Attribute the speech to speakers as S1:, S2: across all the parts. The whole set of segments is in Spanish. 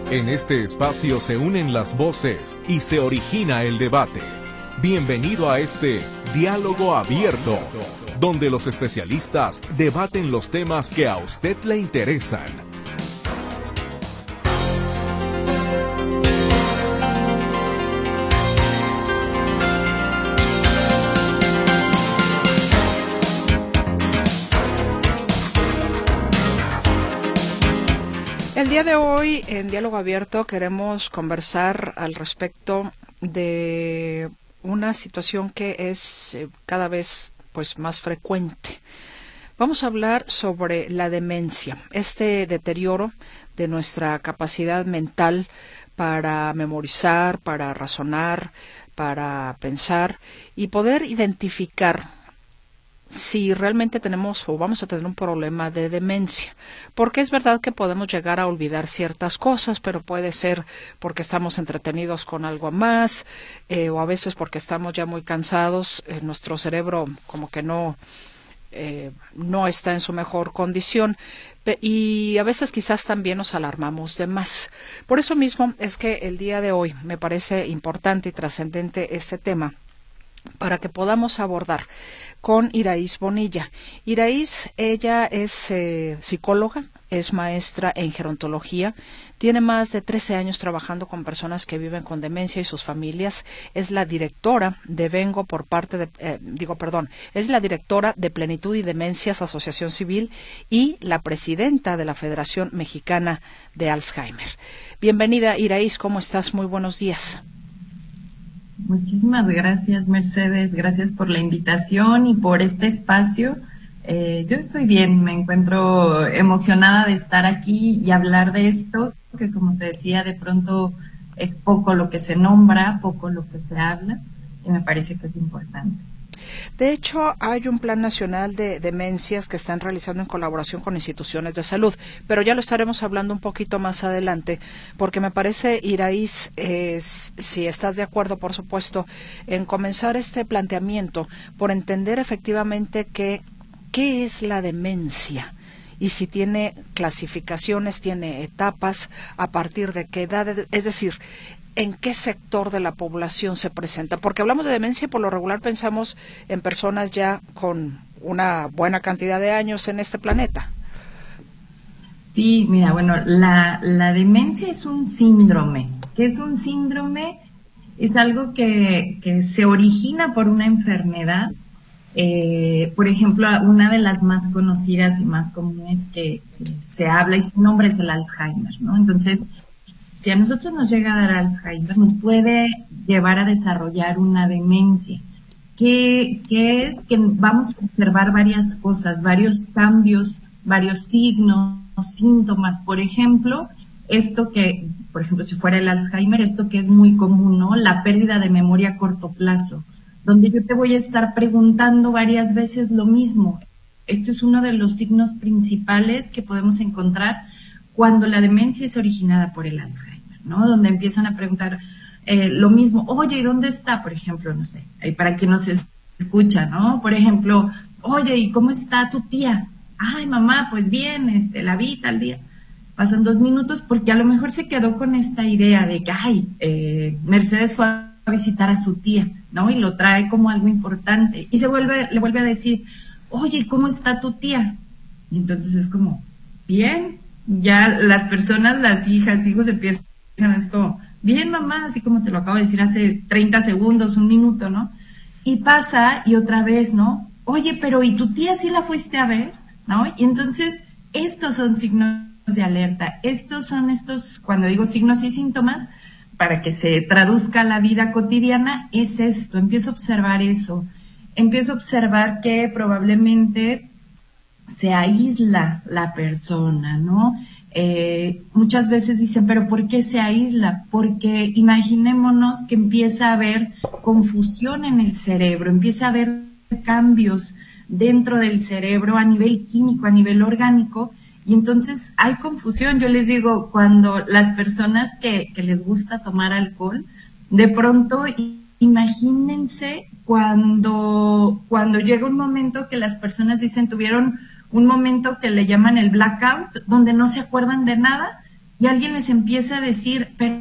S1: En este espacio se unen las voces y se origina el debate. Bienvenido a este Diálogo Abierto, donde los especialistas debaten los temas que a usted le interesan.
S2: El día de hoy, en Diálogo Abierto, queremos conversar al respecto de una situación que es cada vez más frecuente. Vamos a hablar sobre la demencia, este deterioro de nuestra capacidad mental para memorizar, para razonar, para pensar y poder identificar si realmente tenemos o vamos a tener un problema de demencia, porque es verdad que podemos llegar a olvidar ciertas cosas, pero puede ser porque estamos entretenidos con algo más, o a veces porque estamos ya muy cansados, nuestro cerebro como que no está en su mejor condición, y a veces quizás también nos alarmamos de más. Por eso mismo es que el día de hoy me parece importante y trascendente este tema, para que podamos abordar con Iraís Bonilla. Iraís, ella es psicóloga, es maestra en gerontología, tiene más de 13 años trabajando con personas que viven con demencia y sus familias, es la directora de es la directora de Plenitud y Demencias Asociación Civil y la presidenta de la Federación Mexicana de Alzheimer. Bienvenida, Iraís, ¿cómo estás? Muy buenos días.
S3: Muchísimas gracias, Mercedes. Gracias por la invitación y por este espacio. Yo estoy bien, me encuentro emocionada de estar aquí y hablar de esto, que como te decía, de pronto es poco lo que se nombra, poco lo que se habla, y me parece que es importante.
S2: De hecho, hay un plan nacional de demencias que están realizando en colaboración con instituciones de salud, pero ya lo estaremos hablando un poquito más adelante, porque me parece, Iraís, si estás de acuerdo, por supuesto, en comenzar este planteamiento por entender efectivamente qué es la demencia y si tiene clasificaciones, tiene etapas, a partir de qué edad, es decir, ¿en qué sector de la población se presenta? Porque hablamos de demencia, por lo regular pensamos en personas ya con una buena cantidad de años en este planeta.
S3: Sí, mira, bueno, la demencia es un síndrome. ¿Qué es un síndrome? Es algo que se origina por una enfermedad. Por ejemplo, una de las más conocidas y más comunes que se habla y su nombre es el Alzheimer, ¿no? Entonces, si a nosotros nos llega a dar Alzheimer, nos puede llevar a desarrollar una demencia, que es que vamos a observar varias cosas, varios cambios, varios signos, síntomas. Por ejemplo, si fuera el Alzheimer, esto que es muy común, ¿no? La pérdida de memoria a corto plazo, donde yo te voy a estar preguntando varias veces lo mismo. Esto es uno de los signos principales que podemos encontrar cuando la demencia es originada por el Alzheimer, ¿no? Donde empiezan a preguntar lo mismo. Oye, ¿y dónde está? Por ejemplo, no sé, para quien nos escucha, ¿no? Por ejemplo, oye, ¿y cómo está tu tía? Ay, mamá, pues bien, la vi tal día. Pasan 2 minutos porque a lo mejor se quedó con esta idea de que, Mercedes fue a visitar a su tía, ¿no? Y lo trae como algo importante. Y le vuelve a decir, oye, ¿cómo está tu tía? Y entonces es como, bien. Ya las personas, las hijos empiezan así como, bien mamá, así como te lo acabo de decir hace 30 segundos, 1 minuto, ¿no? Y pasa y otra vez, ¿no? Oye, pero ¿y tu tía sí la fuiste a ver? ¿No? Y entonces estos son signos de alerta, cuando digo signos y síntomas, para que se traduzca a la vida cotidiana, es esto, empiezo a observar eso, empiezo a observar que probablemente se aísla la persona, ¿no? Muchas veces dicen, ¿pero por qué se aísla? Porque imaginémonos que empieza a haber confusión en el cerebro, empieza a haber cambios dentro del cerebro a nivel químico, a nivel orgánico, y entonces hay confusión. Yo les digo, cuando las personas que les gusta tomar alcohol, de pronto imagínense cuando llega un momento que las personas dicen tuvieron un momento que le llaman el blackout, donde no se acuerdan de nada, y alguien les empieza a decir, pero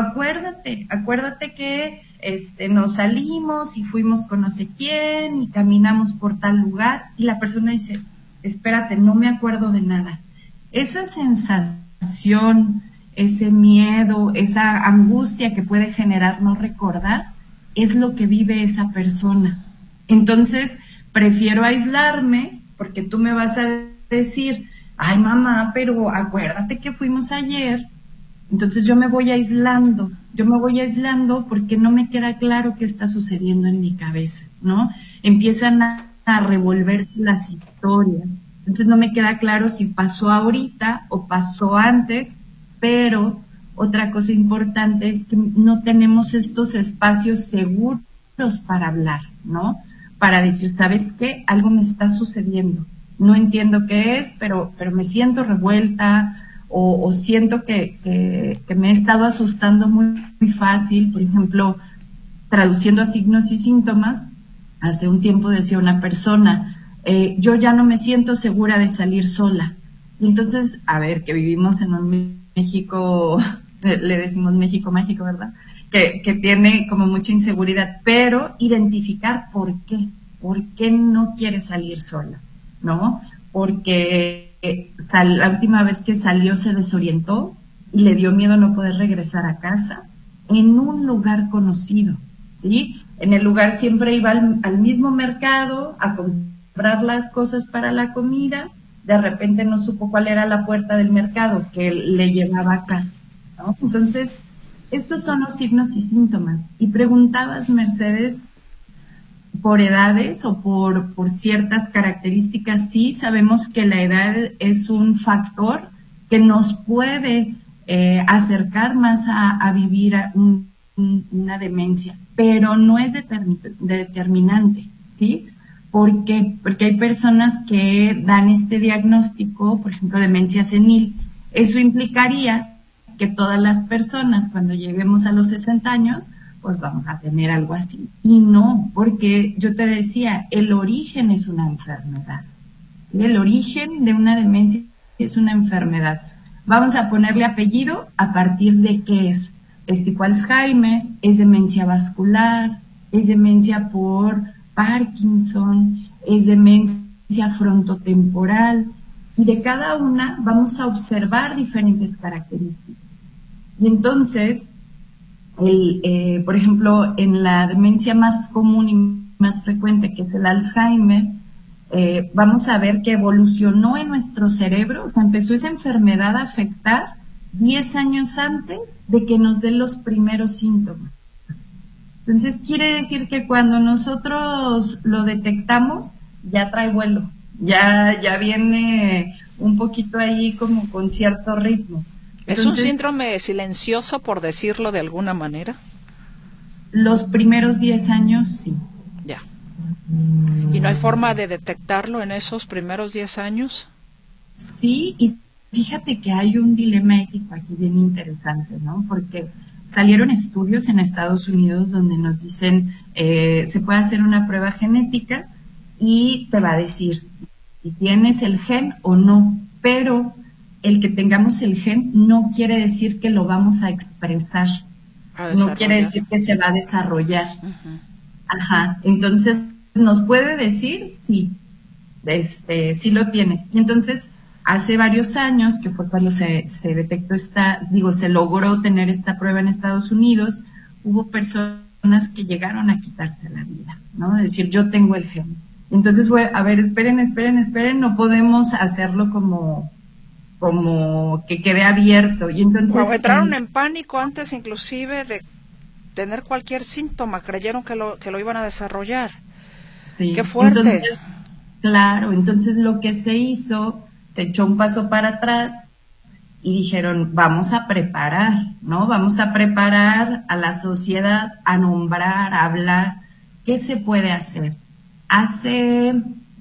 S3: acuérdate que nos salimos y fuimos con no sé quién y caminamos por tal lugar, y la persona dice, espérate, no me acuerdo de nada. Esa sensación, ese miedo, esa angustia que puede generar no recordar, es lo que vive esa persona. Entonces, prefiero aislarme, porque tú me vas a decir, ay mamá, pero acuérdate que fuimos ayer. Entonces yo me voy aislando porque no me queda claro qué está sucediendo en mi cabeza, ¿no? Empiezan a revolverse las historias. Entonces no me queda claro si pasó ahorita o pasó antes, pero otra cosa importante es que no tenemos estos espacios seguros para hablar, ¿no? Para decir, ¿sabes qué? Algo me está sucediendo. No entiendo qué es, pero me siento revuelta, o siento que me he estado asustando muy fácil. Por ejemplo, traduciendo a signos y síntomas, hace un tiempo decía una persona, yo ya no me siento segura de salir sola. Y entonces, a ver, que vivimos en un México, le decimos México mágico, ¿verdad? Que tiene como mucha inseguridad, pero identificar por qué no quiere salir sola, ¿no? Porque la última vez que salió se desorientó y le dio miedo no poder regresar a casa en un lugar conocido, ¿sí? En el lugar siempre iba al mismo mercado a comprar las cosas para la comida, de repente no supo cuál era la puerta del mercado que le llevaba a casa, ¿no? Entonces, estos son los signos y síntomas. Y preguntabas, Mercedes, por edades o por ciertas características. Sí, sabemos que la edad es un factor que nos puede acercar más a vivir una demencia, pero no es determinante, ¿sí? ¿Por qué? Porque hay personas que dan este diagnóstico, por ejemplo, demencia senil. Eso implicaría que todas las personas, cuando lleguemos a los 60 años, pues vamos a tener algo así. Y no, porque yo te decía, el origen es una enfermedad, ¿sí? El origen de una demencia es una enfermedad. Vamos a ponerle apellido a partir de qué es. Es tipo Alzheimer, es demencia vascular, es demencia por Parkinson, es demencia frontotemporal, y de cada una vamos a observar diferentes características. Y entonces, por ejemplo, en la demencia más común y más frecuente, que es el Alzheimer, vamos a ver que evolucionó en nuestro cerebro, o sea, empezó esa enfermedad a afectar 10 años antes de que nos den los primeros síntomas. Entonces, quiere decir que cuando nosotros lo detectamos, ya trae vuelo, ya viene un poquito ahí como con cierto ritmo.
S2: ¿Es un síndrome silencioso, por decirlo de alguna manera?
S3: Los primeros 10 años, sí.
S2: Ya. ¿Y no hay forma de detectarlo en esos primeros 10 años?
S3: Sí, y fíjate que hay un dilema ético aquí bien interesante, ¿no? Porque salieron estudios en Estados Unidos donde nos dicen, se puede hacer una prueba genética y te va a decir si tienes el gen o no, pero el que tengamos el gen no quiere decir que lo vamos a expresar, no quiere decir que se va a desarrollar. Uh-huh. Ajá, entonces nos puede decir sí lo tienes. Y entonces, hace varios años, que fue cuando se detectó se logró tener esta prueba en Estados Unidos, hubo personas que llegaron a quitarse la vida, ¿no? Es decir, yo tengo el gen. Entonces fue, a ver, esperen, no podemos hacerlo como que quede abierto. Y entonces
S2: entraron en pánico antes inclusive de tener cualquier síntoma, creyeron que lo iban a desarrollar.
S3: Sí.
S2: Qué fuerte.
S3: Entonces lo que se hizo, se echó un paso para atrás y dijeron, vamos a preparar, ¿no? Vamos a preparar a la sociedad a nombrar, a hablar, ¿qué se puede hacer? Hace,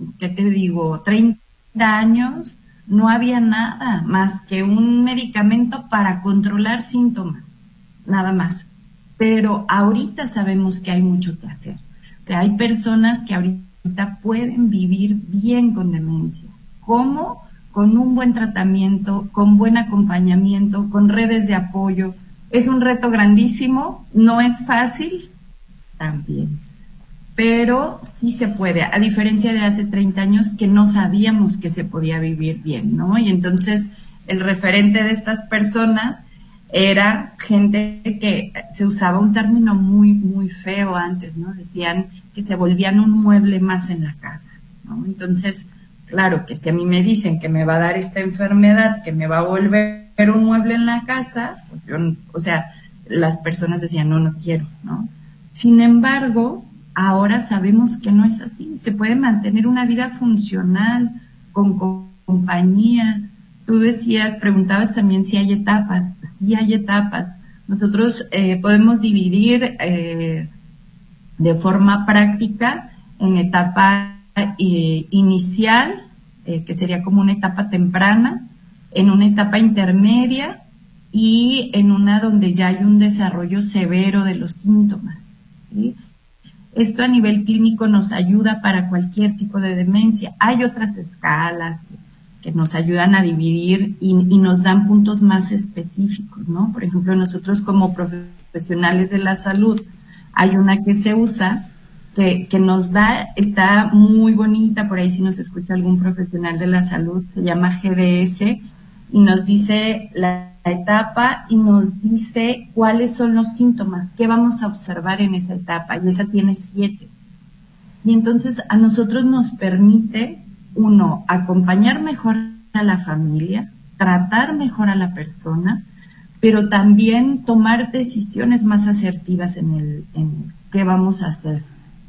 S3: 30 años no había nada más que un medicamento para controlar síntomas, nada más. Pero ahorita sabemos que hay mucho que hacer. O sea, hay personas que ahorita pueden vivir bien con demencia. ¿Cómo? con un buen tratamiento, con buen acompañamiento, con redes de apoyo. Es un reto grandísimo, no es fácil también, pero sí se puede, a diferencia de hace 30 años que no sabíamos que se podía vivir bien, ¿no? Y entonces el referente de estas personas era gente que se usaba un término muy, muy feo antes, ¿no? Decían que se volvían un mueble más en la casa, ¿no? Entonces, claro, que si a mí me dicen que me va a dar esta enfermedad, que me va a volver un mueble en la casa, pues yo, o sea, las personas decían, no, no quiero, ¿no? Sin embargo, ahora sabemos que no es así. Se puede mantener una vida funcional, con compañía. Tú decías, preguntabas también si hay etapas. Sí hay etapas. Nosotros podemos dividir de forma práctica en etapa inicial, que sería como una etapa temprana, en una etapa intermedia y en una donde ya hay un desarrollo severo de los síntomas, ¿sí? Esto a nivel clínico nos ayuda para cualquier tipo de demencia. Hay otras escalas que nos ayudan a dividir y nos dan puntos más específicos, ¿no? Por ejemplo, nosotros como profesionales de la salud, hay una que se usa que nos da, está muy bonita, por ahí si nos escucha algún profesional de la salud, se llama GDS, y nos dice la etapa y nos dice cuáles son los síntomas, qué vamos a observar en esa etapa, y esa tiene 7. Y entonces a nosotros nos permite, uno, acompañar mejor a la familia, tratar mejor a la persona, pero también tomar decisiones más asertivas en qué vamos a hacer.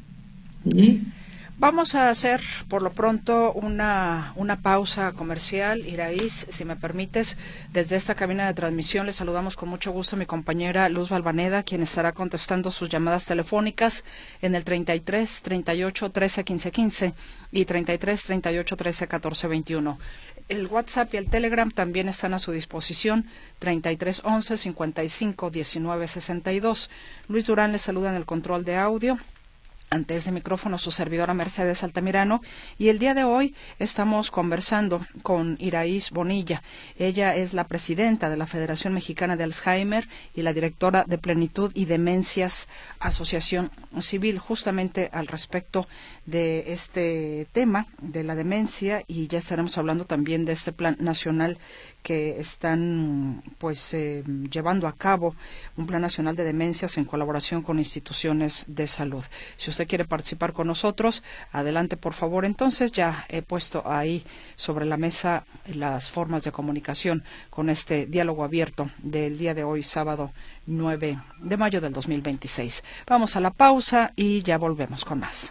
S3: ¿Sí?
S2: Vamos a hacer por lo pronto una pausa comercial. Iraíz, si me permites, desde esta cabina de transmisión le saludamos con mucho gusto a mi compañera Luz Valvaneda, quien estará contestando sus llamadas telefónicas en el 33 38 13 15 15 y 33 38 13 14 21. El WhatsApp y el Telegram también están a su disposición, 33 11 55 19 62. Luis Durán le saluda en el control de audio. Ante este micrófono su servidora Mercedes Altamirano, y el día de hoy estamos conversando con Iraíz Bonilla. Ella es la presidenta de la Federación Mexicana de Alzheimer y la directora de Plenitud y Demencias Asociación Civil, justamente al respecto de este tema de la demencia, y ya estaremos hablando también de este plan nacional que están llevando a cabo, un plan nacional de demencias en colaboración con instituciones de salud. Si usted quiere participar con nosotros, adelante por favor. Entonces ya he puesto ahí sobre la mesa las formas de comunicación con este diálogo abierto del día de hoy, sábado 9 de mayo del 2026. Vamos a la pausa y ya volvemos con más.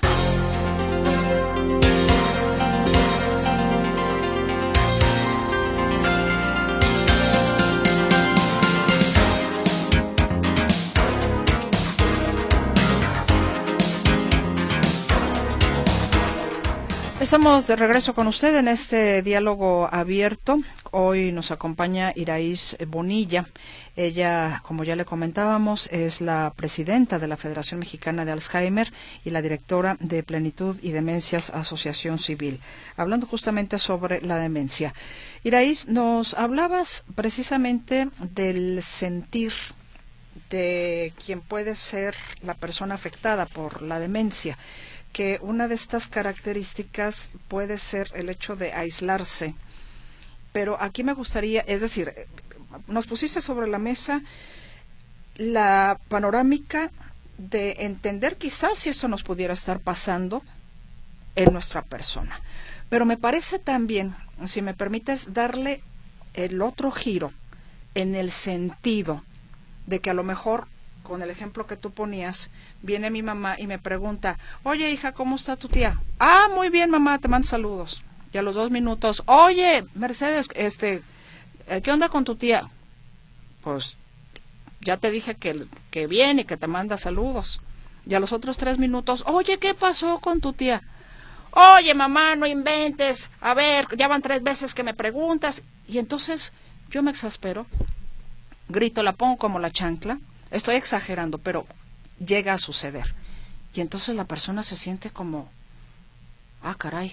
S2: Estamos de regreso con usted en este diálogo abierto. Hoy nos acompaña Iraíz Bonilla. Ella, como ya le comentábamos, es la presidenta de la Federación Mexicana de Alzheimer y la directora de Plenitud y Demencias Asociación Civil. Hablando justamente sobre la demencia. Iraíz, nos hablabas precisamente del sentir de quien puede ser la persona afectada por la demencia, que una de estas características puede ser el hecho de aislarse. Pero aquí me gustaría, es decir, nos pusiste sobre la mesa la panorámica de entender quizás si esto nos pudiera estar pasando en nuestra persona. Pero me parece también, si me permites, darle el otro giro en el sentido de que a lo mejor, con el ejemplo que tú ponías, viene mi mamá y me pregunta, oye hija, ¿cómo está tu tía? Ah, muy bien mamá, te mando saludos. Y a los 2 minutos, oye Mercedes, ¿qué onda con tu tía? Pues ya te dije que viene y que te manda saludos. Y a los otros 3 minutos, oye, ¿qué pasó con tu tía? Oye mamá, no inventes, a ver, ya van 3 veces que me preguntas. Y entonces yo me exaspero, grito, la pongo como la chancla. Estoy exagerando, pero llega a suceder. Y entonces la persona se siente como, ah, caray,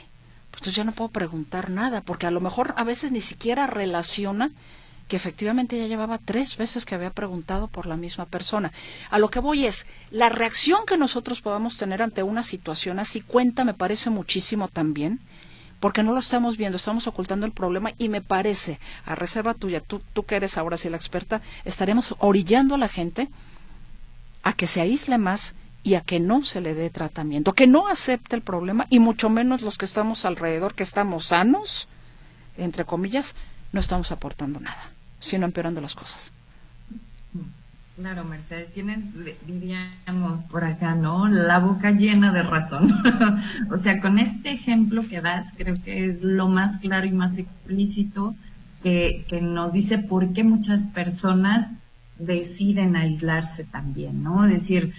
S2: Pues entonces ya no puedo preguntar nada, porque a lo mejor a veces ni siquiera relaciona que efectivamente ya llevaba 3 veces que había preguntado por la misma persona. A lo que voy es, la reacción que nosotros podamos tener ante una situación así cuenta, me parece muchísimo también, porque no lo estamos viendo, estamos ocultando el problema y me parece, a reserva tuya, tú que eres ahora sí la experta, estaremos orillando a la gente a que se aísle más y a que no se le dé tratamiento, que no acepte el problema y mucho menos los que estamos alrededor, que estamos sanos, entre comillas, no estamos aportando nada, sino empeorando las cosas.
S3: Claro, Mercedes, tienes, diríamos por acá, ¿no? La boca llena de razón. O sea, con este ejemplo que das, creo que es lo más claro y más explícito que nos dice por qué muchas personas deciden aislarse también, ¿no? Es decir,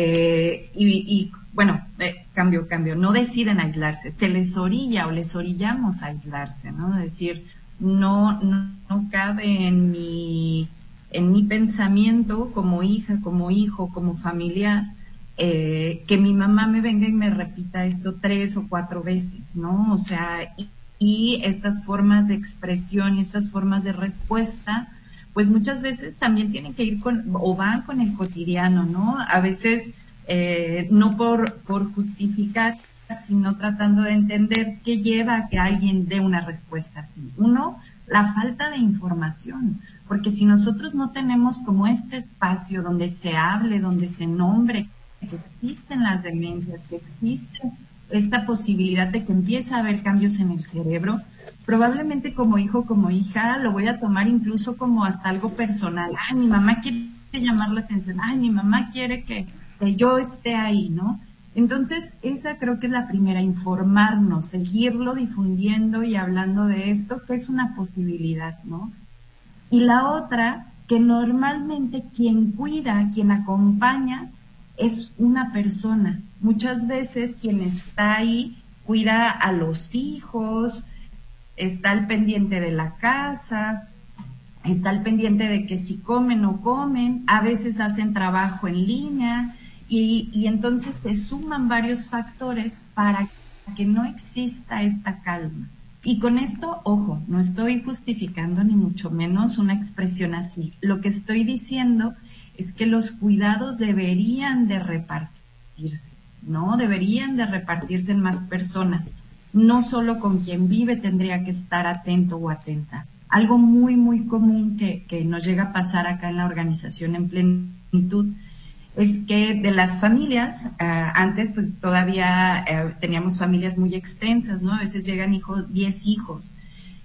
S3: cambio, no deciden aislarse, se les orilla o les orillamos a aislarse, ¿no? Es decir, no cabe en mi pensamiento como hija, como hijo, como familiar, que mi mamá me venga y me repita esto 3 o 4 veces, ¿no? O sea, y estas formas de expresión y estas formas de respuesta, pues muchas veces también tienen que ir van con el cotidiano, ¿no? A veces no por justificar, sino tratando de entender qué lleva a que alguien dé una respuesta así. Uno, la falta de información, porque si nosotros no tenemos como este espacio donde se hable, donde se nombre que existen las demencias, que existe esta posibilidad de que empiece a haber cambios en el cerebro, probablemente como hijo, como hija, lo voy a tomar incluso como hasta algo personal. Ay, mi mamá quiere llamar la atención, ay, mi mamá quiere que yo esté ahí, ¿no? Entonces, esa creo que es la primera, informarnos, seguirlo difundiendo y hablando de esto, que es una posibilidad, ¿no? Y la otra, que normalmente quien cuida, quien acompaña, es una persona. Muchas veces quien está ahí cuida a los hijos, está al pendiente de la casa, está al pendiente de que si comen o comen, a veces hacen trabajo en línea, y entonces se suman varios factores para que no exista esta calma. Y con esto, ojo, no estoy justificando ni mucho menos una expresión así. Lo que estoy diciendo es que los cuidados deberían de repartirse, ¿no? Deberían de repartirse en más personas. No solo con quien vive tendría que estar atento o atenta. Algo muy, muy común que nos llega a pasar acá en la organización En Plenitud es que de las familias, antes pues todavía teníamos familias muy extensas, ¿no? A veces llegan 10 hijos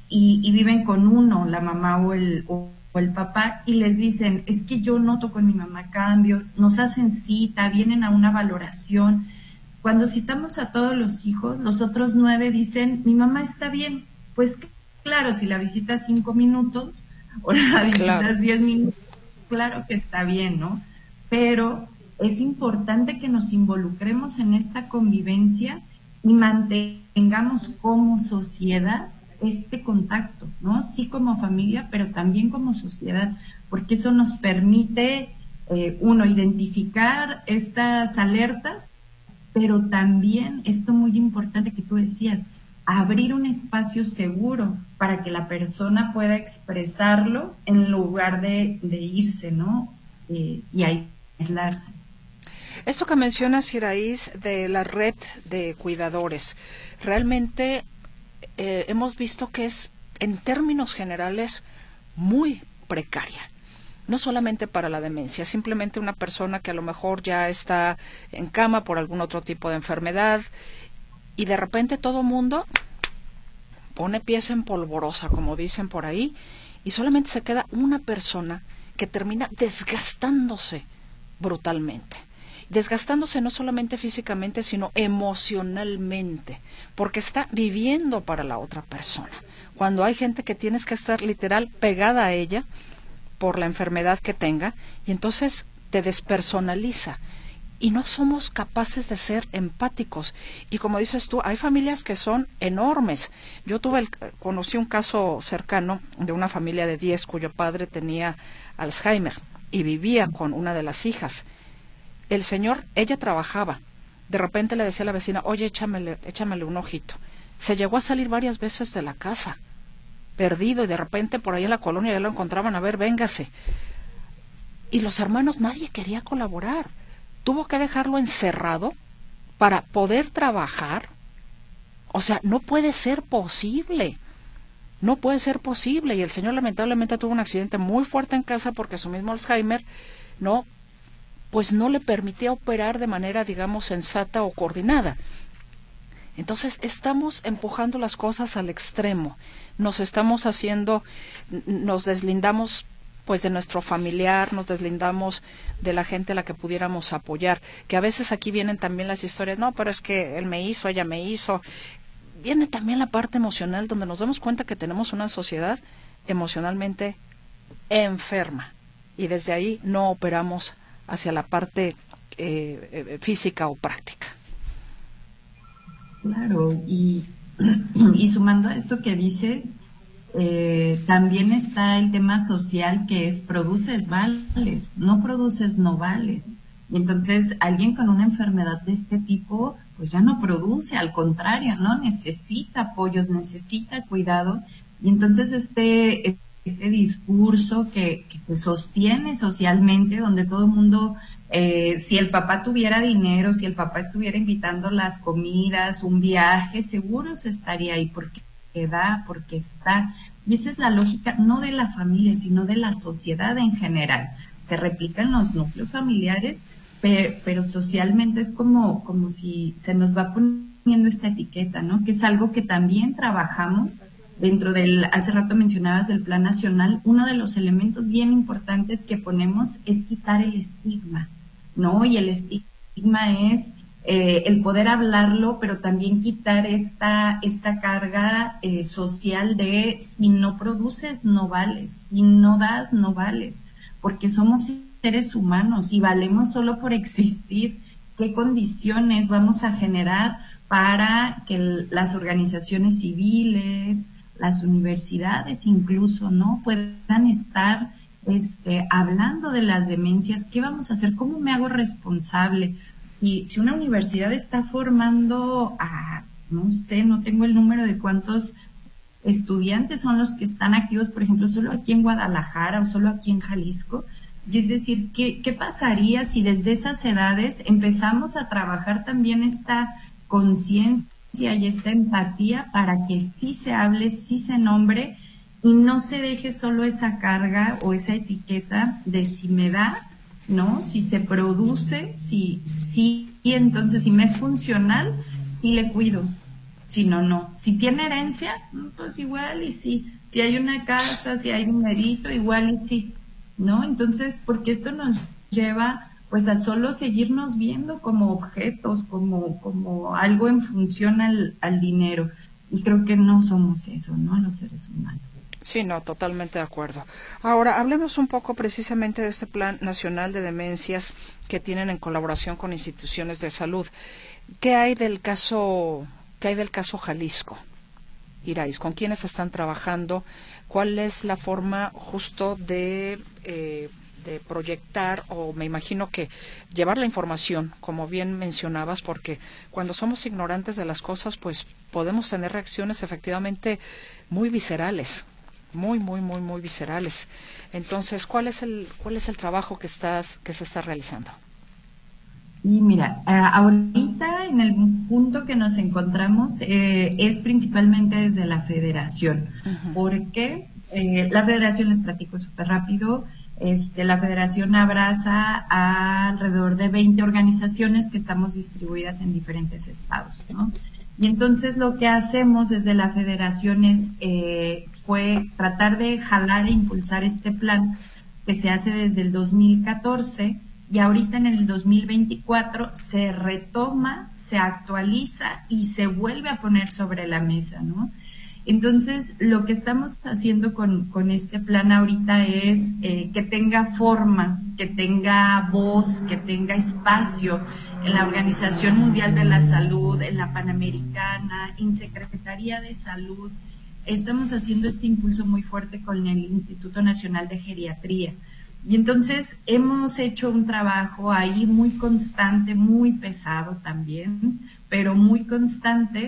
S3: y viven con uno, la mamá o el papá, y les dicen, es que yo noto con mi mamá cambios, nos hacen cita, vienen a una valoración. Cuando citamos a todos los hijos, los otros 9 dicen, mi mamá está bien. Pues claro, si la visitas 5 minutos o la visitas 10 minutos, claro que está bien, ¿no? Pero es importante que nos involucremos en esta convivencia y mantengamos como sociedad este contacto, ¿no? Sí como familia, pero también como sociedad, porque eso nos permite, identificar estas alertas, pero también esto muy importante que tú decías, abrir un espacio seguro para que la persona pueda expresarlo en lugar de irse, ¿no? Y aislarse.
S2: Esto que mencionas, Iraís, de la red de cuidadores, realmente hemos visto que es, en términos generales, muy precaria. No solamente para la demencia, simplemente una persona que a lo mejor ya está en cama por algún otro tipo de enfermedad y de repente todo mundo pone pies en polvorosa, como dicen por ahí, y solamente se queda una persona que termina desgastándose brutalmente. Desgastándose no solamente físicamente, sino emocionalmente, porque está viviendo para la otra persona. Cuando hay gente que tienes que estar literal pegada a ella por la enfermedad que tenga, y entonces te despersonaliza. Y no somos capaces de ser empáticos. Y como dices tú, hay familias que son enormes. Yo conocí un caso cercano de una familia de 10 cuyo padre tenía Alzheimer y vivía con una de las hijas. Ella trabajaba. De repente le decía a la vecina, oye, échamele un ojito. se llegó a salir varias veces de la casa, perdido, y de repente por ahí en la colonia ya lo encontraban, a ver, véngase. Y los hermanos, nadie quería colaborar. Tuvo que dejarlo encerrado para poder trabajar. O sea, no puede ser posible. No puede ser posible. Y el señor lamentablemente tuvo un accidente muy fuerte en casa porque su mismo Alzheimer, pues no le permitía operar de manera, digamos, sensata o coordinada. Entonces estamos empujando las cosas al extremo. Nos deslindamos pues de nuestro familiar, nos deslindamos de la gente a la que pudiéramos apoyar, que a veces aquí vienen también las historias, no, pero es que él me hizo, ella me hizo. Viene también la parte emocional, donde nos damos cuenta que tenemos una sociedad emocionalmente enferma, y desde ahí no operamos hacia la parte física o práctica.
S3: Claro, y sumando a esto que dices, también está el tema social, que es produces, vales, no produces, no vales. Y entonces alguien con una enfermedad de este tipo pues ya no produce, al contrario, ¿no? Necesita apoyos, necesita cuidado. Y entonces este discurso que se sostiene socialmente, donde todo el mundo, si el papá tuviera dinero, si el papá estuviera invitando las comidas, un viaje, seguro se estaría ahí porque da, porque está. Y esa es la lógica, no de la familia, sino de la sociedad en general. Se replican los núcleos familiares, pero socialmente es como si se nos va poniendo esta etiqueta, ¿no? Que es algo que también trabajamos dentro hace rato mencionabas del Plan Nacional. Uno de los elementos bien importantes que ponemos es quitar el estigma, ¿no? Y el estigma es el poder hablarlo, pero también quitar esta carga social de si no produces, no vales, si no das, no vales, porque somos seres humanos y valemos solo por existir. ¿Qué condiciones vamos a generar para que las organizaciones civiles, las universidades incluso, ¿no?, puedan estar hablando de las demencias? ¿Qué vamos a hacer? ¿Cómo me hago responsable? Si una universidad está formando a, no sé, no tengo el número de cuántos estudiantes son los que están activos, por ejemplo, solo aquí en Guadalajara o solo aquí en Jalisco, y es decir, ¿qué pasaría si desde esas edades empezamos a trabajar también esta conciencia y esta empatía para que sí se hable, sí se nombre y no se deje solo esa carga o esa etiqueta de si me da, ¿no? Si se produce, sí, y entonces si me es funcional, sí le cuido, si no, no. Si tiene herencia, pues igual y sí. Si hay una casa, si hay un dinerito, igual y sí, ¿no? Entonces, porque esto nos lleva pues a solo seguirnos viendo como objetos, como algo en función al dinero. Y creo que no somos eso, ¿no?, los seres humanos.
S2: Sí, no, totalmente de acuerdo. Ahora, hablemos un poco precisamente de este Plan Nacional de Demencias que tienen en colaboración con instituciones de salud. ¿Qué hay del caso Jalisco? Irais, ¿con quiénes están trabajando? ¿Cuál es la forma justo de proyectar, o me imagino que llevar la información, como bien mencionabas, porque cuando somos ignorantes de las cosas, pues podemos tener reacciones efectivamente muy viscerales, muy viscerales. Entonces, ¿cuál es el trabajo que se está realizando?
S3: Y mira, ahorita en el punto que nos encontramos es principalmente desde la federación, porque la federación, les platico súper rápido, la federación abraza a alrededor de 20 organizaciones que estamos distribuidas en diferentes estados, ¿no? Y entonces lo que hacemos desde la federación fue tratar de jalar e impulsar este plan que se hace desde el 2014, y ahorita en el 2024 se retoma, se actualiza y se vuelve a poner sobre la mesa, ¿no? Entonces, lo que estamos haciendo con este plan ahorita es que tenga forma, que tenga voz, que tenga espacio en la Organización Mundial de la Salud, en la Panamericana, en Secretaría de Salud. Estamos haciendo este impulso muy fuerte con el Instituto Nacional de Geriatría. Y entonces hemos hecho un trabajo ahí muy constante, muy pesado también, pero muy constante,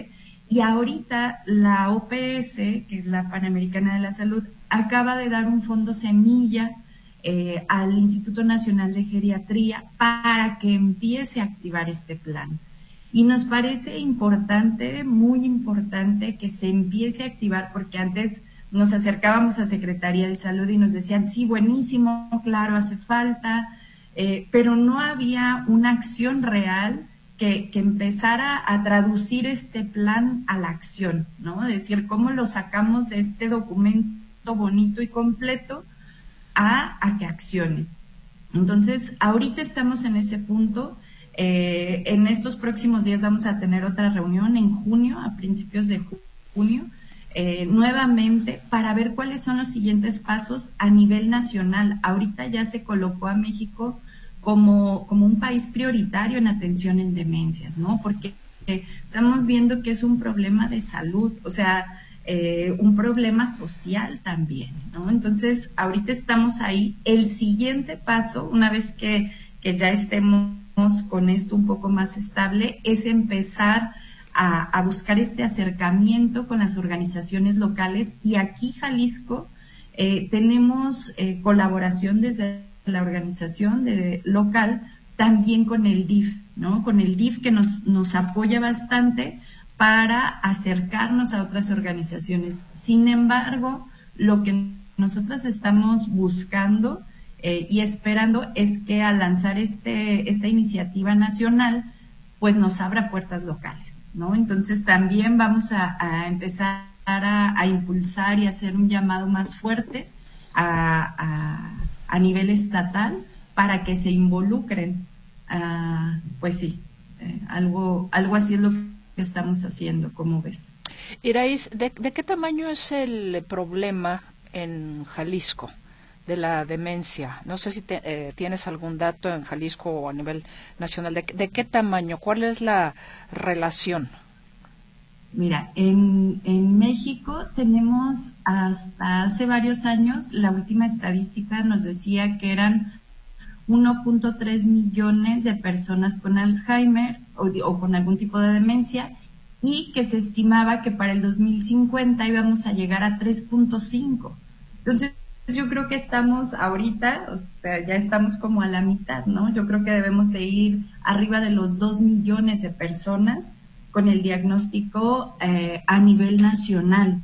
S3: Y ahorita la OPS, que es la Panamericana de la Salud, acaba de dar un fondo semilla al Instituto Nacional de Geriatría para que empiece a activar este plan. Y nos parece importante, muy importante, que se empiece a activar, porque antes nos acercábamos a Secretaría de Salud y nos decían, sí, buenísimo, claro, hace falta, pero no había una acción real que empezara a traducir este plan a la acción, ¿no? Es decir, cómo lo sacamos de este documento bonito y completo a que accione. Entonces, ahorita estamos en ese punto. En estos próximos días vamos a tener otra reunión en junio, a principios de junio, nuevamente para ver cuáles son los siguientes pasos a nivel nacional. Ahorita ya se colocó a México como un país prioritario en atención en demencias, ¿no? Porque estamos viendo que es un problema de salud, o sea, un problema social también, ¿no? Entonces, ahorita estamos ahí. El siguiente paso, una vez que ya estemos con esto un poco más estable, es empezar a buscar este acercamiento con las organizaciones locales, y aquí Jalisco tenemos colaboración desde la organización local también con el DIF, ¿no? Con el DIF, que nos apoya bastante para acercarnos a otras organizaciones. Sin embargo, lo que nosotros estamos buscando y esperando es que al lanzar esta iniciativa nacional, pues nos abra puertas locales, ¿no? Entonces también vamos a empezar a impulsar y hacer un llamado más fuerte a nivel estatal para que se involucren. Pues sí, algo así es lo que estamos haciendo, ¿cómo ves?
S2: Iraíz, ¿de qué tamaño es el problema en Jalisco de la demencia? No sé si tienes algún dato en Jalisco o a nivel nacional. ¿De qué tamaño? ¿Cuál es la relación?
S3: Mira, en México tenemos hasta hace varios años, la última estadística nos decía que eran 1.3 millones de personas con Alzheimer o con algún tipo de demencia, y que se estimaba que para el 2050 íbamos a llegar a 3.5. Entonces, yo creo que estamos ahorita, o sea, ya estamos como a la mitad, ¿no? Yo creo que debemos de ir arriba de los 2 millones de personas con el diagnóstico a nivel nacional.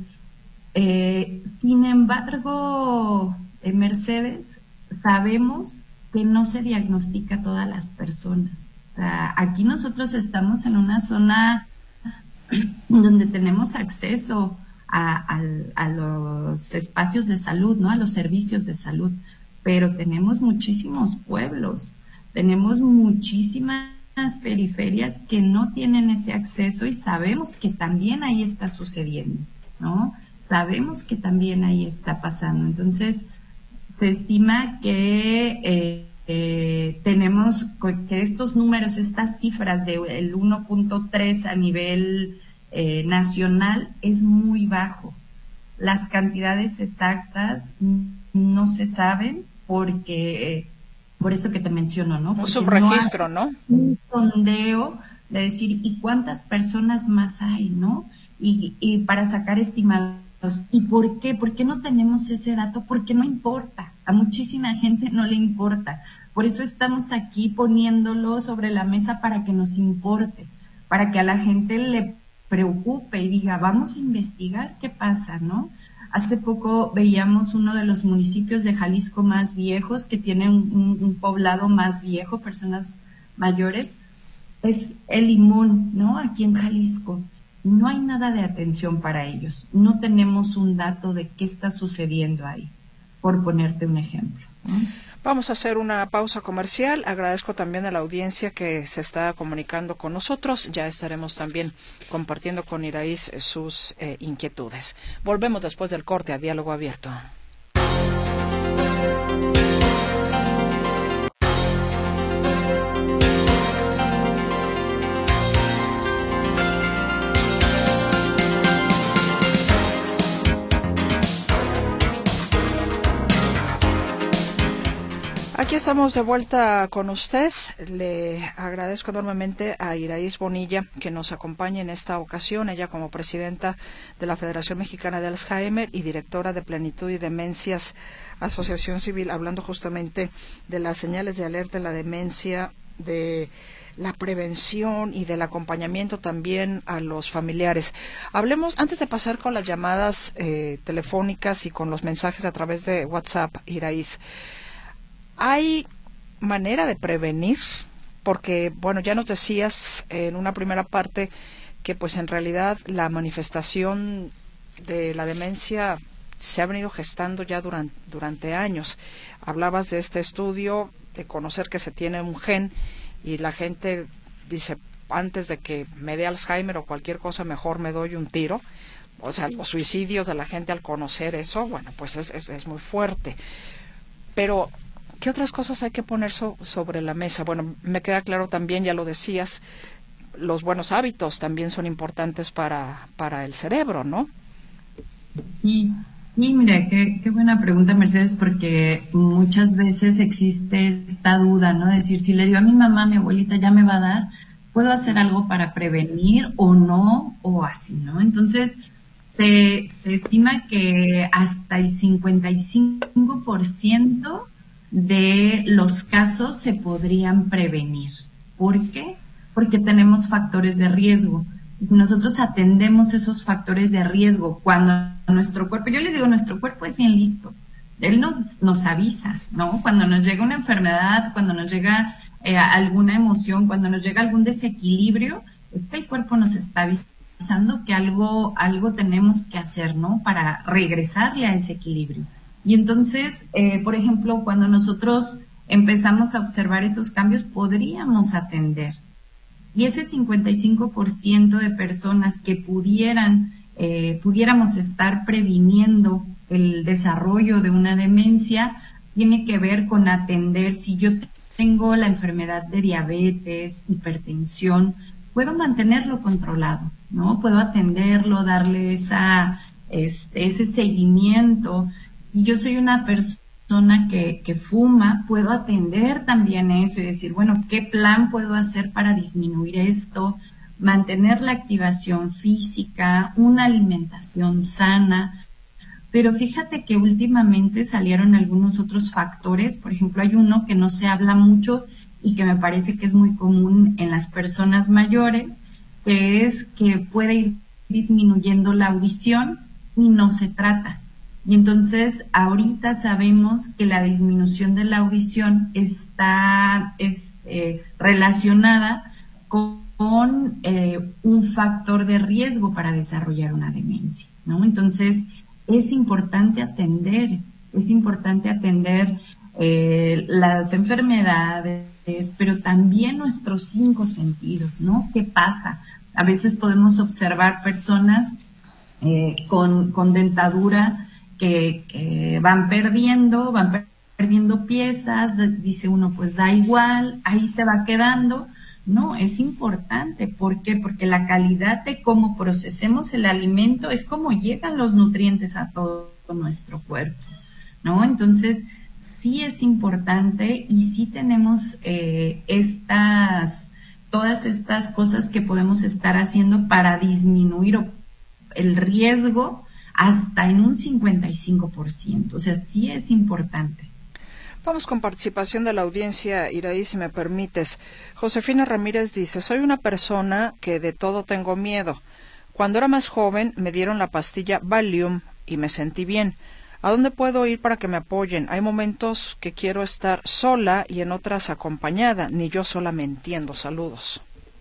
S3: Sin embargo, Mercedes, sabemos que no se diagnostica a todas las personas. O sea, aquí nosotros estamos en una zona donde tenemos acceso a los espacios de salud, ¿no? A los servicios de salud, pero tenemos muchísimos pueblos, tenemos muchísimas periferias que no tienen ese acceso, y sabemos que también ahí está sucediendo, ¿no? Sabemos que también ahí está pasando. Entonces, se estima que tenemos que estos números, estas cifras del 1.3 a nivel nacional es muy bajo. Las cantidades exactas no se saben porque por esto que te menciono, ¿no?
S2: Un subregistro, ¿no?
S3: Un sondeo de decir, ¿y cuántas personas más hay, no? Y para sacar estimados. ¿Y por qué? ¿Por qué no tenemos ese dato? Porque no importa. A muchísima gente no le importa. Por eso estamos aquí poniéndolo sobre la mesa para que nos importe, para que a la gente le preocupe y diga, vamos a investigar qué pasa, ¿no? Hace poco veíamos uno de los municipios de Jalisco más viejos, que tiene un poblado más viejo, personas mayores, es El Limón, ¿no? Aquí en Jalisco. No hay nada de atención para ellos. No tenemos un dato de qué está sucediendo ahí, por ponerte un ejemplo, ¿no?
S2: Vamos a hacer una pausa comercial. Agradezco también a la audiencia que se está comunicando con nosotros. Ya estaremos también compartiendo con Iraíz sus inquietudes. Volvemos después del corte a Diálogo Abierto. Aquí estamos de vuelta con usted. Le agradezco enormemente a Iraíz Bonilla que nos acompañe en esta ocasión. Ella como presidenta de la Federación Mexicana de Alzheimer y directora de Plenitud y Demencias, Asociación Civil, hablando justamente de las señales de alerta en la demencia, de la prevención y del acompañamiento también a los familiares. Hablemos, antes de pasar con las llamadas telefónicas y con los mensajes a través de WhatsApp, Iraíz, ¿hay manera de prevenir? Porque, bueno, ya nos decías en una primera parte que pues en realidad la manifestación de la demencia se ha venido gestando ya durante años. Hablabas de este estudio, de conocer que se tiene un gen y la gente dice, antes de que me dé Alzheimer o cualquier cosa, mejor me doy un tiro. O sea, los suicidios de la gente al conocer eso, bueno, pues es muy fuerte. Pero ¿qué otras cosas hay que poner sobre la mesa? Bueno, me queda claro también, ya lo decías, los buenos hábitos también son importantes para el cerebro, ¿no?
S3: Sí, mira, qué buena pregunta, Mercedes, porque muchas veces existe esta duda, ¿no? Decir, si le dio a mi mamá, a mi abuelita, ya me va a dar, ¿puedo hacer algo para prevenir o no? O así, ¿no? Entonces, se estima que hasta el 55% de los casos se podrían prevenir. ¿Por qué? Porque tenemos factores de riesgo. Si nosotros atendemos esos factores de riesgo, cuando nuestro cuerpo, yo les digo, nuestro cuerpo es bien listo, él nos avisa, ¿no? Cuando nos llega una enfermedad, cuando nos llega alguna emoción, cuando nos llega algún desequilibrio, es que el cuerpo nos está avisando que algo tenemos que hacer, ¿no? Para regresarle a ese equilibrio. Y entonces, por ejemplo, cuando nosotros empezamos a observar esos cambios, podríamos atender. Y ese 55% de personas que pudiéramos estar previniendo el desarrollo de una demencia, tiene que ver con atender. Si yo tengo la enfermedad de diabetes, hipertensión, puedo mantenerlo controlado, ¿no? Puedo atenderlo, darle ese seguimiento. Si yo soy una persona que fuma, puedo atender también eso y decir, bueno, ¿qué plan puedo hacer para disminuir esto? Mantener la activación física, una alimentación sana. Pero fíjate que últimamente salieron algunos otros factores. Por ejemplo, hay uno que no se habla mucho y que me parece que es muy común en las personas mayores, que es que puede ir disminuyendo la audición y no se trata. Y entonces ahorita sabemos que la disminución de la audición está relacionada con un factor de riesgo para desarrollar una demencia, ¿no? Entonces es importante atender las enfermedades, pero también nuestros 5 sentidos, ¿no? ¿Qué pasa? A veces podemos observar personas con dentadura que van perdiendo piezas, dice uno, pues da igual, ahí se va quedando. No, es importante. ¿Por qué? Porque la calidad de cómo procesemos el alimento es cómo llegan los nutrientes a todo nuestro cuerpo, ¿no? Entonces, sí es importante y sí tenemos todas estas cosas que podemos estar haciendo para disminuir el riesgo hasta en un 55%. O sea, sí es importante.
S2: Vamos con participación de la audiencia, Iraí, si me permites. Josefina Ramírez dice, soy una persona que de todo tengo miedo. Cuando era más joven me dieron la pastilla Valium y me sentí bien. ¿A dónde puedo ir para que me apoyen? Hay momentos que quiero estar sola y en otras acompañada. Ni yo sola me entiendo. Saludos.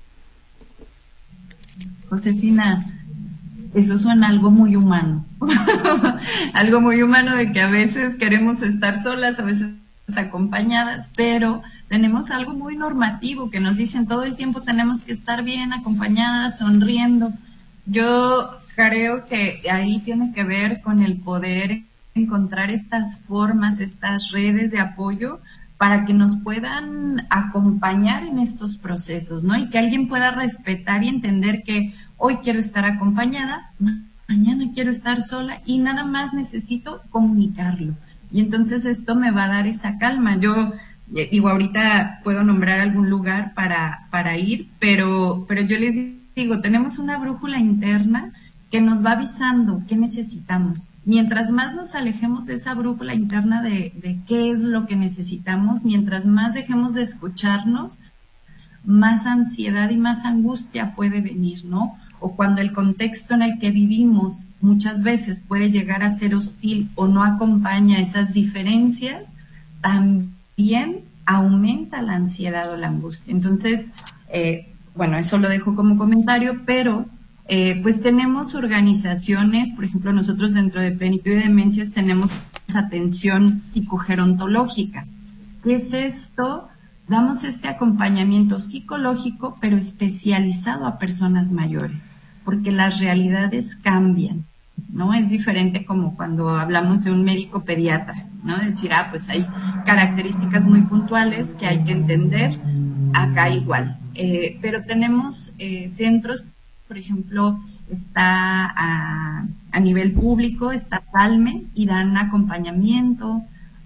S3: Josefina, eso suena algo muy humano. Algo muy humano de que a veces queremos estar solas, a veces acompañadas, pero tenemos algo muy normativo que nos dicen todo el tiempo tenemos que estar bien, acompañadas, sonriendo. Yo creo que ahí tiene que ver con el poder encontrar estas formas, estas redes de apoyo para que nos puedan acompañar en estos procesos, ¿no? Y que alguien pueda respetar y entender que hoy quiero estar acompañada, mañana quiero estar sola y nada más necesito comunicarlo. Y entonces esto me va a dar esa calma. Yo digo, ahorita puedo nombrar algún lugar para ir, pero yo les digo, tenemos una brújula interna que nos va avisando qué necesitamos. Mientras más nos alejemos de esa brújula interna de qué es lo que necesitamos, mientras más dejemos de escucharnos, más ansiedad y más angustia puede venir, ¿no? O cuando el contexto en el que vivimos muchas veces puede llegar a ser hostil o no acompaña esas diferencias, también aumenta la ansiedad o la angustia. Entonces, bueno, eso lo dejo como comentario, pero pues tenemos organizaciones, por ejemplo, nosotros dentro de Plenitud y Demencias tenemos atención psicogerontológica. ¿Qué es esto? Damos este acompañamiento psicológico, pero especializado a personas mayores, porque las realidades cambian, ¿no? Es diferente como cuando hablamos de un médico pediatra, ¿no? Decir, pues hay características muy puntuales que hay que entender, acá igual. Pero tenemos centros, por ejemplo, está a nivel público, está Salme, y dan acompañamiento,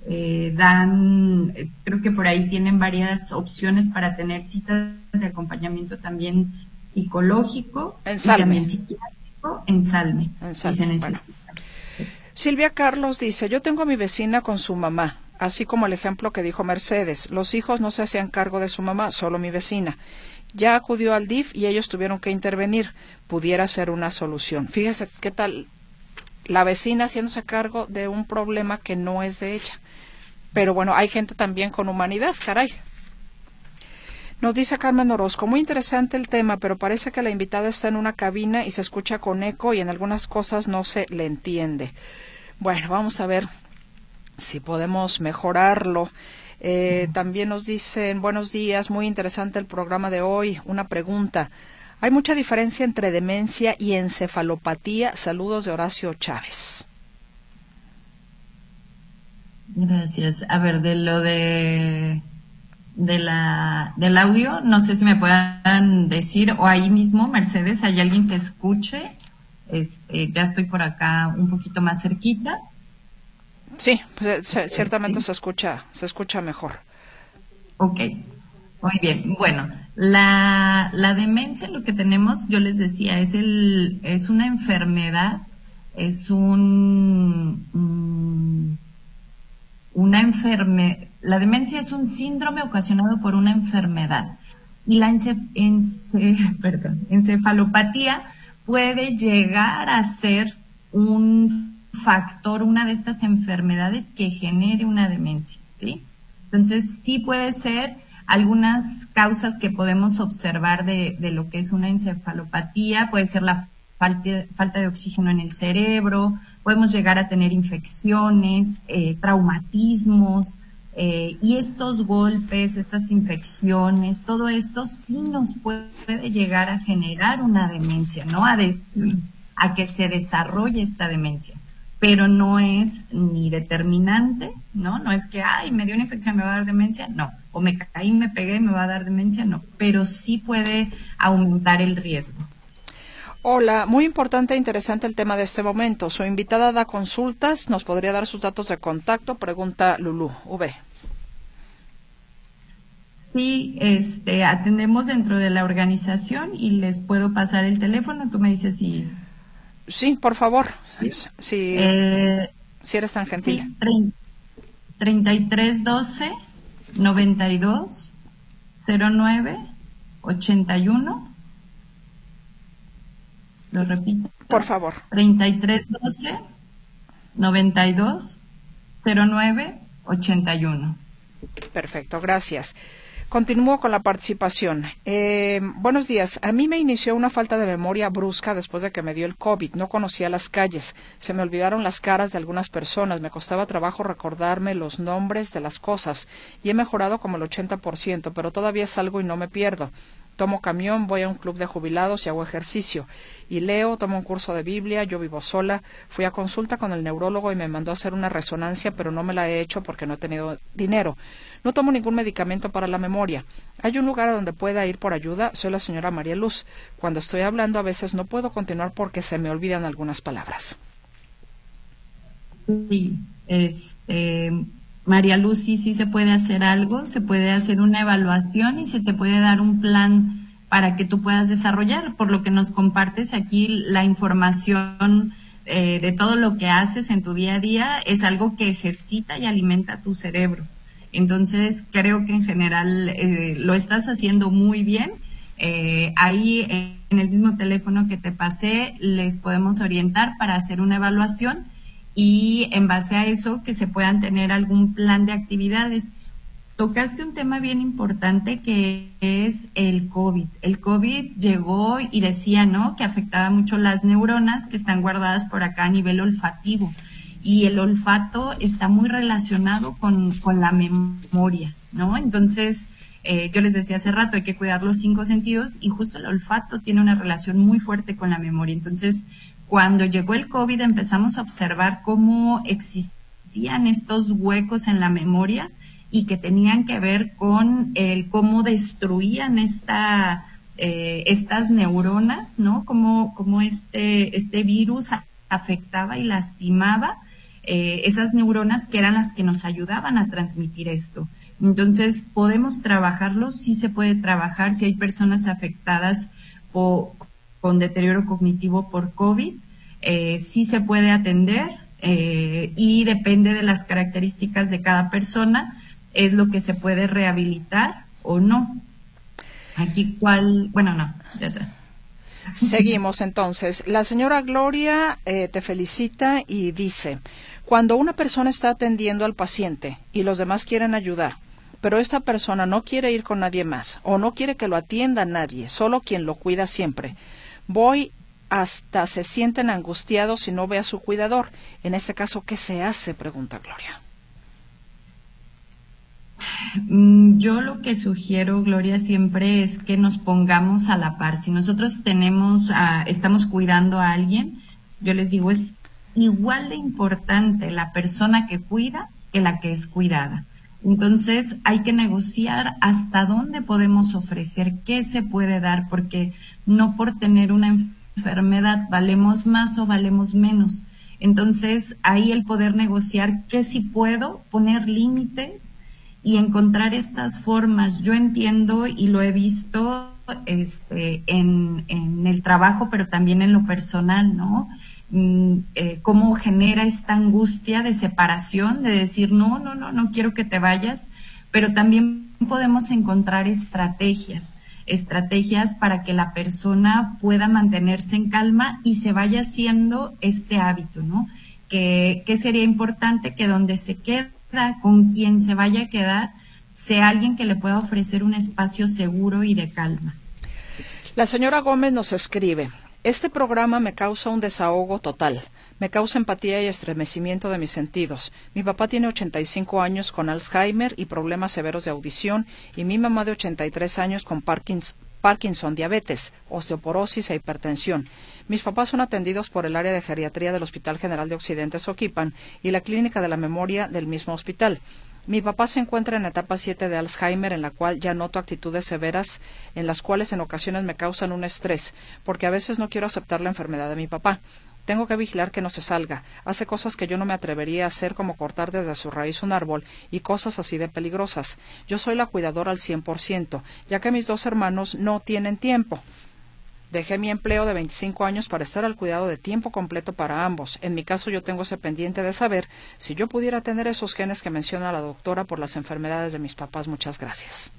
S3: creo que por ahí tienen varias opciones para tener citas de acompañamiento también psicológico y también psiquiátrico en Salme, si se necesita.
S2: Vale. Silvia Carlos dice, yo tengo a mi vecina con su mamá, así como el ejemplo que dijo Mercedes, los hijos no se hacían cargo de su mamá, solo mi vecina. Ya acudió al DIF y ellos tuvieron que intervenir, pudiera ser una solución. Fíjese qué tal la vecina haciéndose cargo de un problema que no es de ella. Pero bueno, hay gente también con humanidad, caray. Nos dice Carmen Orozco, muy interesante el tema, pero parece que la invitada está en una cabina y se escucha con eco y en algunas cosas no se le entiende. Bueno, vamos a ver si podemos mejorarlo. También nos dicen, buenos días, muy interesante el programa de hoy. Una pregunta, ¿hay mucha diferencia entre demencia y encefalopatía? Saludos de Horacio Chávez.
S3: Gracias. A ver, de lo del audio, no sé si me puedan decir, o ahí mismo, Mercedes, ¿hay alguien que escuche? Ya estoy por acá un poquito más cerquita.
S2: Sí, pues, ciertamente sí. se escucha mejor.
S3: Ok, muy bien. Bueno, la demencia, lo que tenemos, yo les decía, es una enfermedad, es la demencia es un síndrome ocasionado por una enfermedad, y la encefalopatía puede llegar a ser un factor, una de estas enfermedades que genere una demencia, ¿sí? Entonces, sí puede ser algunas causas que podemos observar de lo que es una encefalopatía, puede ser la falta de oxígeno en el cerebro, podemos llegar a tener infecciones, traumatismos, y estos golpes, estas infecciones, todo esto sí nos puede llegar a generar una demencia, ¿no? A que se desarrolle esta demencia, pero no es ni determinante, ¿no? No es que, me dio una infección, me va a dar demencia, no. O me caí, me pegué, me va a dar demencia, no. Pero sí puede aumentar el riesgo.
S2: Hola, muy importante e interesante el tema de este momento. Su invitada da consultas, ¿nos podría dar sus datos de contacto? Pregunta Lulú, V.
S3: Sí, atendemos dentro de la organización y les puedo pasar el teléfono, tú me dices si...
S2: Sí, por favor, si eres tan gentil.
S3: Sí, 3312 92 09 81. Lo repito.
S2: Por favor.
S3: 3312 92 09 81.
S2: Perfecto, gracias. Continúo con la participación. Buenos días. A mí me inició una falta de memoria brusca después de que me dio el COVID. No conocía las calles. Se me olvidaron las caras de algunas personas. Me costaba trabajo recordarme los nombres de las cosas. Y he mejorado como el 80%, pero todavía salgo y no me pierdo. Tomo camión, voy a un club de jubilados y hago ejercicio. Y leo, tomo un curso de Biblia, yo vivo sola. Fui a consulta con el neurólogo y me mandó a hacer una resonancia, pero no me la he hecho porque no he tenido dinero. No tomo ningún medicamento para la memoria. ¿Hay un lugar a donde pueda ir por ayuda? Soy la señora María Luz. Cuando estoy hablando a veces no puedo continuar porque se me olvidan algunas palabras.
S3: Sí, María Luz, sí se puede hacer algo, se puede hacer una evaluación y se te puede dar un plan para que tú puedas desarrollar. Por lo que nos compartes aquí, la información de todo lo que haces en tu día a día es algo que ejercita y alimenta tu cerebro. Entonces, creo que en general lo estás haciendo muy bien. Ahí en el mismo teléfono que te pasé, les podemos orientar para hacer una evaluación y en base a eso que se puedan tener algún plan de actividades. Tocaste un tema bien importante que es el COVID. El COVID llegó y decía, ¿no?, que afectaba mucho las neuronas que están guardadas por acá a nivel olfativo. Y el olfato está muy relacionado con la memoria, ¿no? Entonces, yo les decía hace rato, hay que cuidar los 5 sentidos y justo el olfato tiene una relación muy fuerte con la memoria. Entonces, cuando llegó el COVID empezamos a observar cómo existían estos huecos en la memoria y que tenían que ver con cómo destruían estas neuronas, ¿no? Cómo este virus afectaba y lastimaba esas neuronas que eran las que nos ayudaban a transmitir esto. Entonces, ¿podemos trabajarlo? Sí se puede trabajar. Si hay personas afectadas con deterioro cognitivo por COVID, sí se puede atender y depende de las características de cada persona, es lo que se puede rehabilitar o no. Aquí ya.
S2: Seguimos entonces. La señora Gloria te felicita y dice, cuando una persona está atendiendo al paciente y los demás quieren ayudar, pero esta persona no quiere ir con nadie más o no quiere que lo atienda nadie, solo quien lo cuida siempre, voy hasta se sienten angustiados y no ve a su cuidador. En este caso, ¿qué se hace?, pregunta Gloria.
S3: Yo lo que sugiero, Gloria, siempre es que nos pongamos a la par. Si nosotros estamos cuidando a alguien, yo les digo, es igual de importante la persona que cuida que la que es cuidada. Entonces hay que negociar hasta dónde podemos ofrecer, qué se puede dar, porque no por tener una enfermedad valemos más o valemos menos. Entonces ahí el poder negociar qué sí puedo, poner límites y encontrar estas formas. Yo entiendo y lo he visto en el trabajo, pero también en lo personal, ¿no? Cómo genera esta angustia de separación, de decir no quiero que te vayas, pero también podemos encontrar estrategias para que la persona pueda mantenerse en calma y se vaya haciendo este hábito, ¿no? Que sería importante que donde se queda, con quien se vaya a quedar, sea alguien que le pueda ofrecer un espacio seguro y de calma.
S2: La señora Gómez nos escribe, este programa me causa un desahogo total. Me causa empatía y estremecimiento de mis sentidos. Mi papá tiene 85 años con Alzheimer y problemas severos de audición, y mi mamá de 83 años con Parkinson, diabetes, osteoporosis e hipertensión. Mis papás son atendidos por el área de geriatría del Hospital General de Occidente Soquipan y la Clínica de la Memoria del mismo hospital. Mi papá se encuentra en etapa 7 de Alzheimer, en la cual ya noto actitudes severas, en las cuales en ocasiones me causan un estrés, porque a veces no quiero aceptar la enfermedad de mi papá. Tengo que vigilar que no se salga. Hace cosas que yo no me atrevería a hacer, como cortar desde su raíz un árbol y cosas así de peligrosas. Yo soy la cuidadora al 100%, ya que mis 2 hermanos no tienen tiempo. Dejé mi empleo de 25 años para estar al cuidado de tiempo completo para ambos. En mi caso, yo tengo ese pendiente de saber si yo pudiera tener esos genes que menciona la doctora por las enfermedades de mis papás. Muchas gracias.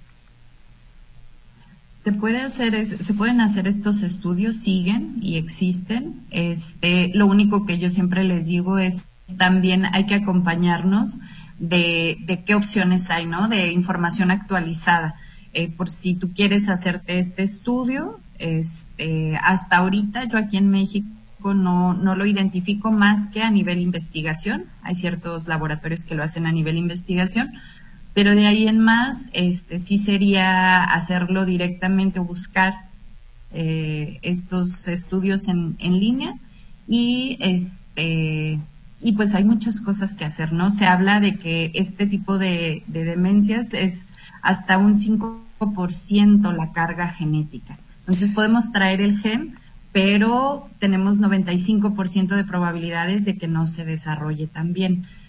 S3: Se pueden hacer estos estudios, siguen y existen. Lo único que yo siempre les digo es también hay que acompañarnos de qué opciones hay, ¿no? De información actualizada. Por si tú quieres hacerte este estudio, hasta ahorita yo aquí en México no lo identifico más que a nivel investigación. Hay ciertos laboratorios que lo hacen a nivel investigación, pero de ahí en más, sí sería hacerlo directamente o buscar estos estudios en línea y pues hay muchas cosas que hacer, ¿no? Se habla de que este tipo de demencias es hasta un 5% la carga genética. Entonces podemos traer el gen, pero tenemos 95% de probabilidades de que no se desarrolle tan bien.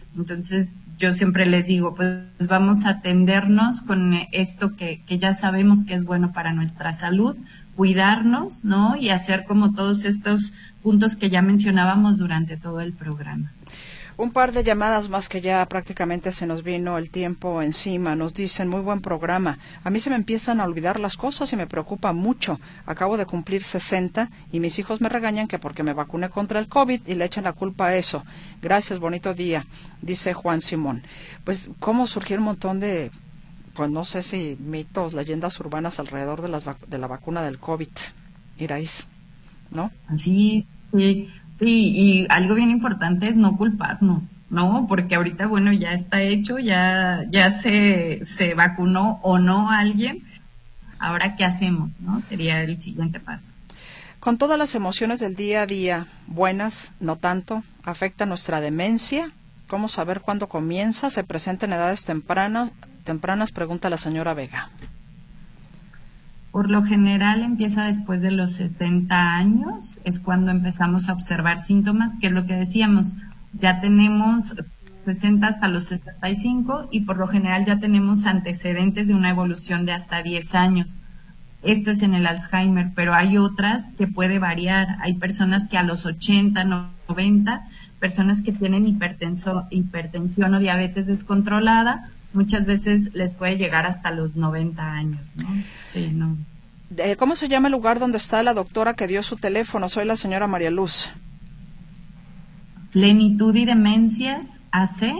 S3: Entonces, yo siempre les digo, pues vamos a atendernos con esto que ya sabemos que es bueno para nuestra salud, cuidarnos, ¿no? Y hacer como todos estos puntos que ya mencionábamos durante todo el programa.
S2: Un par de llamadas más que ya prácticamente se nos vino el tiempo encima. Nos dicen, muy buen programa. A mí se me empiezan a olvidar las cosas y me preocupa mucho. Acabo de cumplir 60 y mis hijos me regañan que porque me vacuné contra el COVID y le echan la culpa a eso. Gracias, bonito día, dice Juan Simón. Pues, ¿cómo surgió un montón de, pues no sé si mitos, leyendas urbanas alrededor de la vacuna del COVID? Iraíz, ¿no?
S3: Sí, sí. Sí, y algo bien importante es no culparnos, ¿no? Porque ahorita, bueno, ya está hecho, ya se vacunó o no alguien. Ahora, ¿qué hacemos, no? Sería el siguiente paso.
S2: Con todas las emociones del día a día, buenas, no tanto, afecta nuestra demencia. ¿Cómo saber cuándo comienza? ¿Se presenta en edades tempranas? Pregunta la señora Vega.
S3: Por lo general empieza después de los 60 años, es cuando empezamos a observar síntomas, que es lo que decíamos, ya tenemos 60 hasta los 65 y por lo general ya tenemos antecedentes de una evolución de hasta 10 años. Esto es en el Alzheimer, pero hay otras que puede variar. Hay personas que a los 80, 90, personas que tienen hipertensión o diabetes descontrolada, muchas veces les puede llegar hasta los 90 años, ¿no? Sí, no.
S2: ¿Cómo se llama el lugar donde está la doctora que dio su teléfono? Soy la señora María Luz.
S3: Plenitud y Demencias AC.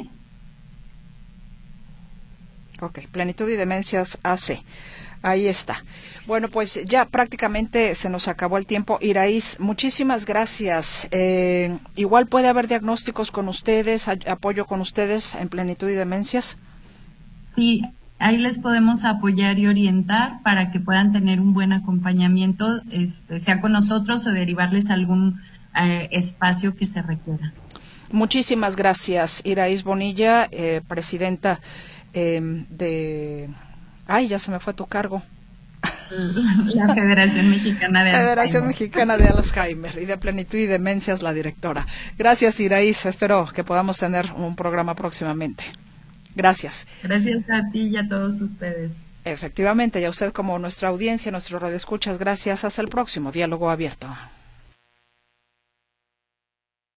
S2: Ok, Plenitud y Demencias AC. Ahí está. Bueno, pues ya prácticamente se nos acabó el tiempo. Iraíz, muchísimas gracias. Igual puede haber diagnósticos con ustedes, apoyo con ustedes en Plenitud y Demencias.
S3: Sí, ahí les podemos apoyar y orientar para que puedan tener un buen acompañamiento, sea con nosotros o derivarles a algún espacio que se requiera.
S2: Muchísimas gracias, Iraíz Bonilla, presidenta de... Ay, ya se me fue tu cargo.
S3: La Federación Mexicana de Alzheimer.
S2: Federación Mexicana de Alzheimer y de Plenitud y Demencias, la directora. Gracias, Iraíz. Espero que podamos tener un programa próximamente. Gracias.
S3: Gracias a ti y a todos ustedes.
S2: Efectivamente, y a usted como nuestra audiencia, nuestro radioescuchas, gracias. Hasta el próximo Diálogo Abierto.